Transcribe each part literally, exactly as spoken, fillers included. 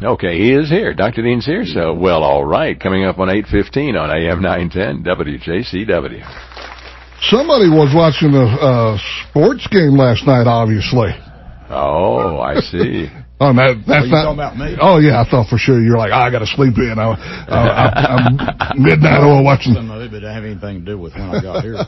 Okay, he is here. Doctor Dean's here. So, well, all right. Coming up on eight fifteen on A M nine ten W J C W. Somebody was watching a, a sports game last night, obviously. Oh, I see. Oh, that, that's Are you not. talking about me? Oh, yeah, I thought for sure you're like, oh, I got to sleep in. I, I, I'm midnight oil watching. Some of it didn't have anything to do with when I got here.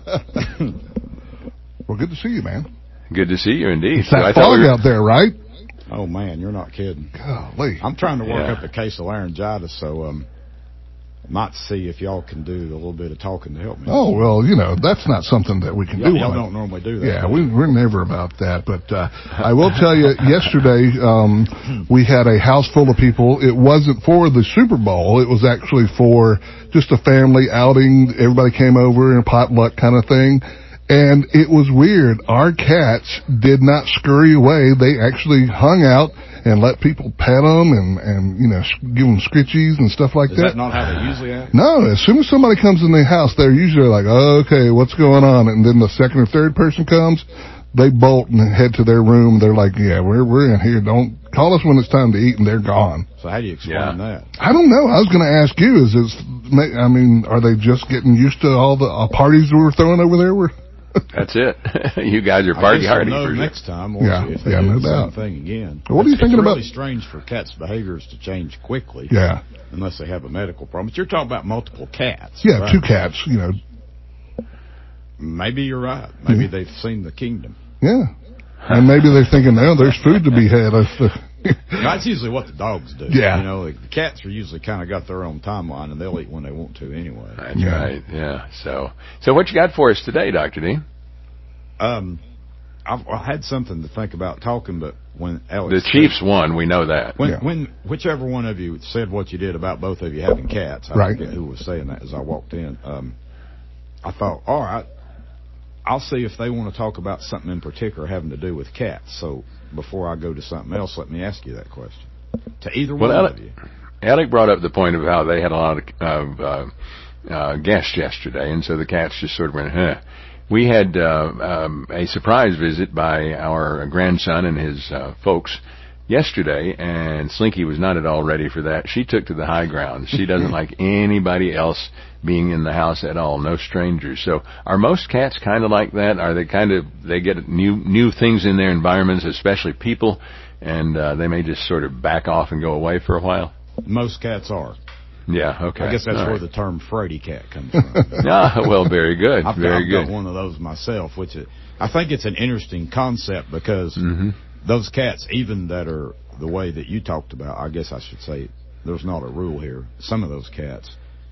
Well, good to see you, man. Good to see you, indeed. It's that I fog we were... out there, right? Oh, man, you're not kidding. Golly. I'm trying to work Yeah. up a case of laryngitis, so um, might see if y'all can do a little bit of talking to help me. Oh, well, you know, that's not something that we can y'all, do. Y'all on don't it. normally do that. Yeah, we, we're never about that. But uh, I will tell you, yesterday um, we had a house full of people. It wasn't for the Super Bowl. It was actually for just a family outing. Everybody came over in a potluck kind of thing. And it was weird. Our cats did not scurry away. They actually hung out and let people pet them and, and you know, give them scritchies and stuff like Is that. that not how they usually act? No, as soon as somebody comes in the house, they're usually like, oh, okay, what's going on? And then the second or third person comes, they bolt and head to their room. They're like, yeah, we're we're in here. Don't call us when it's time to eat, and they're gone. So how do you explain Yeah. that? I don't know. I was going to ask you, is this, I mean, are they just getting used to all the uh, parties we were throwing over there? We're That's it. You guys are I party guess hardy. we'll know For sure. next time, won't Yeah, you, if they yeah, do no the doubt. same thing again. What are you It's- thinking it's about- really strange for cats' behaviors to change quickly. Yeah. Unless they have a medical problem. But you're talking about multiple cats. Yeah, right? two cats, you know. Maybe you're right. Maybe Mm-hmm. they've seen the kingdom. Yeah. And maybe they're thinking, no, there's food to be had. That's usually what the dogs do. Yeah. You know, the cats are usually kind of got their own timeline, and they'll eat when they want to anyway. That's Yeah. right. Yeah. So, so what you got for us today, Doctor Dean? Um, I've, I had something to think about talking, but when Alex The Chiefs won. We know that. When, Yeah. when whichever one of you said what you did about both of you having cats, I Right. forget who was saying that as I walked in. Um, I thought, all right, I'll see if they want to talk about something in particular having to do with cats. So before I go to something else, let me ask you that question to either Well, one Alec, of you. Alec brought up the point of how they had a lot of, of uh, uh, guests yesterday, and so the cats just sort of went, huh. We had uh, um, a surprise visit by our grandson and his uh, folks yesterday, and Slinky was not at all ready for that. She took to the high ground. She doesn't like anybody else being in the house at all, no strangers. So are most cats kind of like that? Are they kind of, they get new new things in their environments, especially people, and uh, they may just sort of back off and go away for a while? Most cats are. Yeah, okay. I guess that's All where right. the term Frady cat comes from. Ah, well, very good. I've, very I've good. got one of those myself, which is, I think it's an interesting concept because Mm-hmm. those cats, even that are the way that you talked about, I guess I should say there's not a rule here. Some of those cats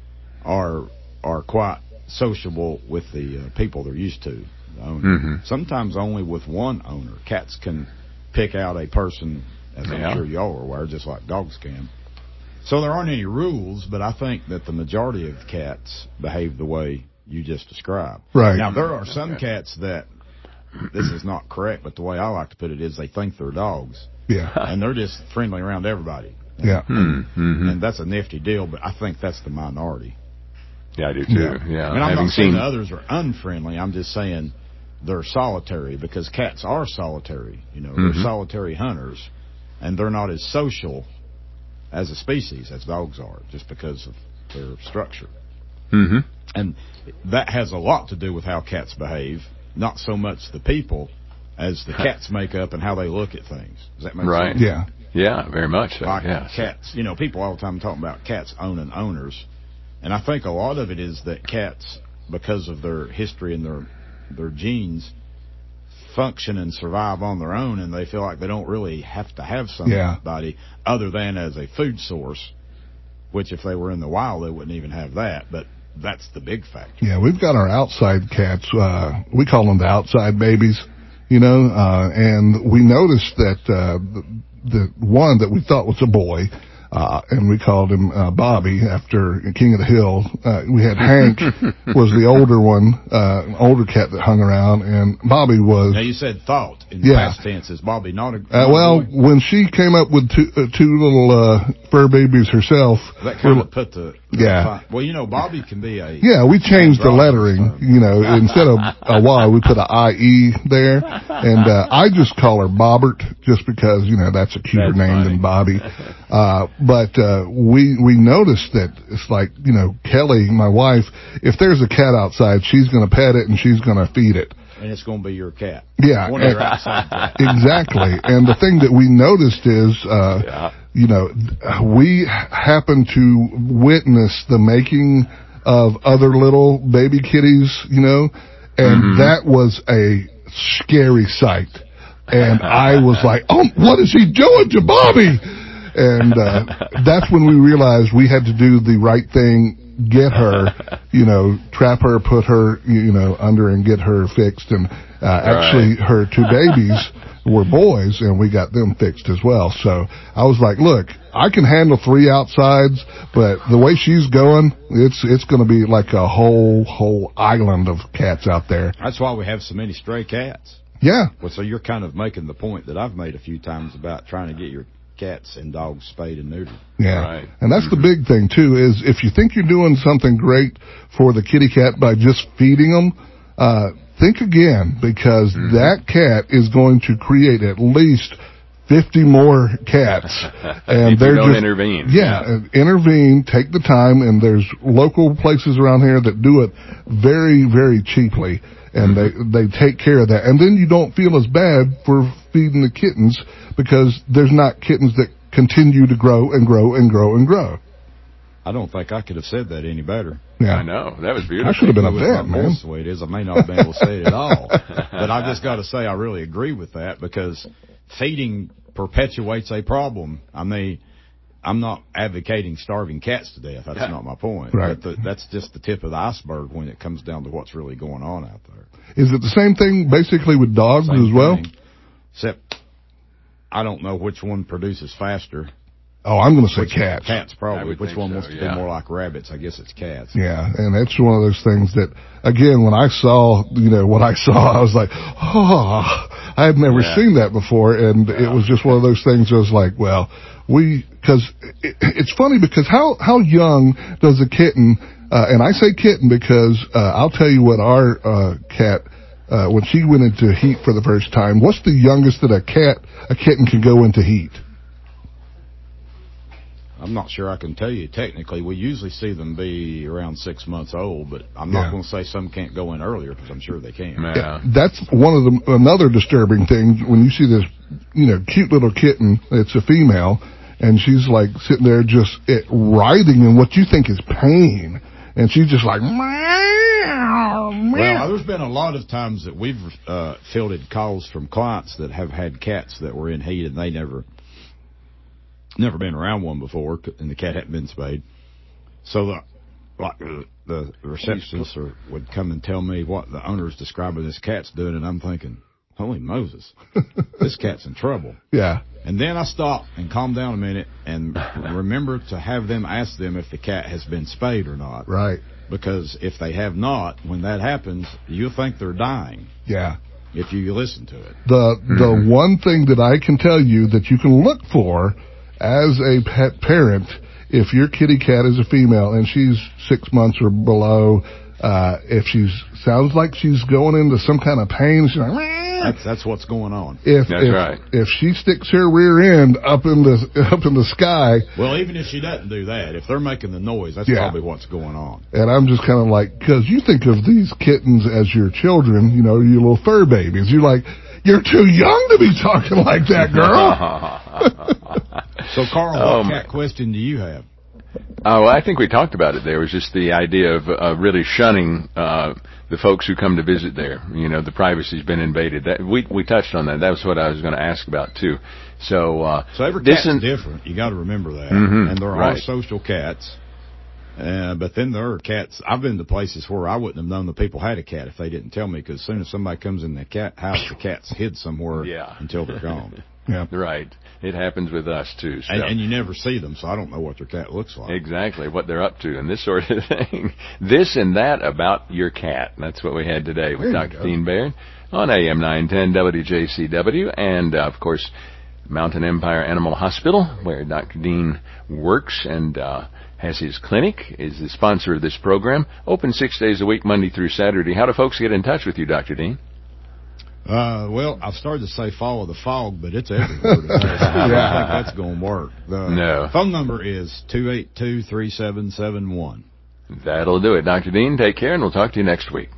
are are quite sociable with the uh, people they're used to. The owner. Mm-hmm. Sometimes only with one owner. Cats can pick out a person, as Yeah. I'm sure y'all are aware, just like dogs can. So there aren't any rules, but I think that the majority of cats behave the way you just described. Right. Now, there are some cats that, this is not correct, but the way I like to put it is they think they're dogs. Yeah. And they're just friendly around everybody. Yeah. Mm-hmm. And that's a nifty deal, but I think that's the minority. Yeah, I do too. Yeah. Yeah, I mean, I'm having not saying seen. the others are unfriendly. I'm just saying they're solitary because cats are solitary. You know, Mhm. they're solitary hunters, and they're not as social as a species as dogs are, just because of their structure. Mm-hmm. And that has a lot to do with how cats behave, not so much the people as the cats make up and how they look at things. Does that make Right. sense? Yeah. Yeah, very much so. Like Yeah. cats, you know, people all the time talking about cats owning owners. And I think a lot of it is that cats, because of their history and their their genes, function and survive on their own, and they feel like they don't really have to have somebody Yeah. other than as a food source, which if they were in the wild, they wouldn't even have that. But that's the big factor. Yeah, we've got our outside cats. Uh, we call them the outside babies, you know, uh, and we noticed that uh, the, the one that we thought was a boy, Uh, and we called him, uh, Bobby after King of the Hill. Uh, we had Hank was the older one, uh, an older cat that hung around, and Bobby was. Now you said thought in the yeah. past tense. Is Bobby not a, not uh, well, a boy? when she came up with two, uh, two little, uh, fur babies herself. That kind of put the, the yeah. Fine. Well, you know, Bobby can be a. Yeah, we changed the lettering, you know, instead of a Y, we put a I E there. And, uh, I just call her Bobbert just because, you know, that's a cuter that's name funny. than Bobby. Uh, but, uh, we, we noticed that it's like, you know, Kelly, my wife, if there's a cat outside, she's going to pet it and she's going to feed it. And it's going to be your cat. Yeah. One of your outside cats. Exactly. And the thing that we noticed is, uh, yeah. you know, we happen to witness the making of other little baby kitties, you know, and mm-hmm. that was a scary sight. And I was like, oh, what is he doing to Bobby? And, uh, that's when we realized we had to do the right thing, get her, you know, trap her, put her, you know, under and get her fixed. And, uh, actually right. her two babies were boys and we got them fixed as well. So I was like, look, I can handle three outsides, but the way she's going, it's, it's going to be like a whole, whole island of cats out there. That's why we have so many stray cats. Yeah. Well, so you're kind of making the point that I've made a few times about trying to get your cats and dogs spayed and neutered. Yeah. Right. And that's mm-hmm. the big thing too, is if you think you're doing something great for the kitty cat by just feeding them, uh, think again, because mm-hmm. that cat is going to create at least fifty more cats. And if they're you don't just, intervene. Yeah, yeah. intervene, take the time, and there's local places around here that do it very, very cheaply. And mm-hmm. they, they take care of that. And then you don't feel as bad for feeding the kittens because there's not kittens that continue to grow and grow and grow and grow. I don't think I could have said that any better. Yeah. I know. That was beautiful. I should have been a vet, man. Voice the way it is, I may not have been able to say it at all. But I've just got to say I really agree with that because feeding perpetuates a problem. I mean, I'm not advocating starving cats to death. That's not my point. Right. But the, that's just the tip of the iceberg when it comes down to what's really going on out there. Is it the same thing basically with dogs same as well? Thing, except I don't know which one produces faster. Oh, I'm going to say which, cats. Cats probably. Which one so, wants to yeah. be more like rabbits? I guess it's cats. Yeah, and it's one of those things that, again, when I saw, you know, what I saw, I was like, oh, I had never yeah. seen that before, and yeah. it was just one of those things that was like, well, we, because it, it's funny because how, how young does a kitten, uh, and I say kitten because, uh, I'll tell you what our, uh, cat, uh, when she went into heat for the first time, what's the youngest that a cat, a kitten can go into heat? I'm not sure I can tell you technically. We usually see them be around six months old, but I'm not yeah. going to say some can't go in earlier because I'm sure they can. Yeah. Yeah, that's one of the another disturbing thing when you see this, you know, cute little kitten. It's a female, and she's like sitting there just it, writhing in what you think is pain, and she's just like. Meow, meow. Well, there's been a lot of times that we've uh, fielded calls from clients that have had cats that were in heat and they never. Never been around one before, and the cat hadn't been spayed. So the like the, the receptionist or would come and tell me what the owner's describing this cat's doing, and I'm thinking, holy Moses, this cat's in trouble. Yeah. And then I stop and calm down a minute and remember to have them ask them if the cat has been spayed or not. Right. Because if they have not, when that happens, you'll think they're dying. Yeah. If you listen to it. The the mm-hmm. one thing that I can tell you that you can look for as a pet parent, if your kitty cat is a female and she's six months or below, uh, if she sounds like she's going into some kind of pain, she's like, that's, that's what's going on. If, that's if, right. If she sticks her rear end up in the, up in the sky. Well, even if she doesn't do that, if they're making the noise, that's yeah. probably what's going on. And I'm just kind of like, cause you think of these kittens as your children, you know, your little fur babies. You're like, you're too young to be talking like that, girl. So, Carl, what um, cat question do you have? Oh, well, I think we talked about it there. It was just the idea of uh, really shunning uh, the folks who come to visit there. You know, the privacy's been invaded. That, we we touched on that. That was what I was going to ask about, too. So, uh, so every cat's in, different. You got to remember that. Mm-hmm, and there are right. social cats. Uh, but then there are cats. I've been to places where I wouldn't have known the people had a cat if they didn't tell me, because as soon as somebody comes in the cat house, the cat's hid somewhere yeah. until they're gone. Yeah. Right. It happens with us, too. So. And, and you never see them, so I don't know what their cat looks like. Exactly, what they're up to and this sort of thing. This and that about your cat. That's what we had today with Doctor Dean Baird on A M nine ten W J C W and, uh, of course, Mountain Empire Animal Hospital, where Doctor Dean works and uh, has his clinic, is the sponsor of this program. Open six days a week, Monday through Saturday. How do folks get in touch with you, Doctor Dean? Uh, well, I've started to say follow the fog, but it's everywhere today. I don't think that's going to work. The no. phone number is two eight two, three seven seven one. That'll do it. Doctor Dean, take care, and we'll talk to you next week.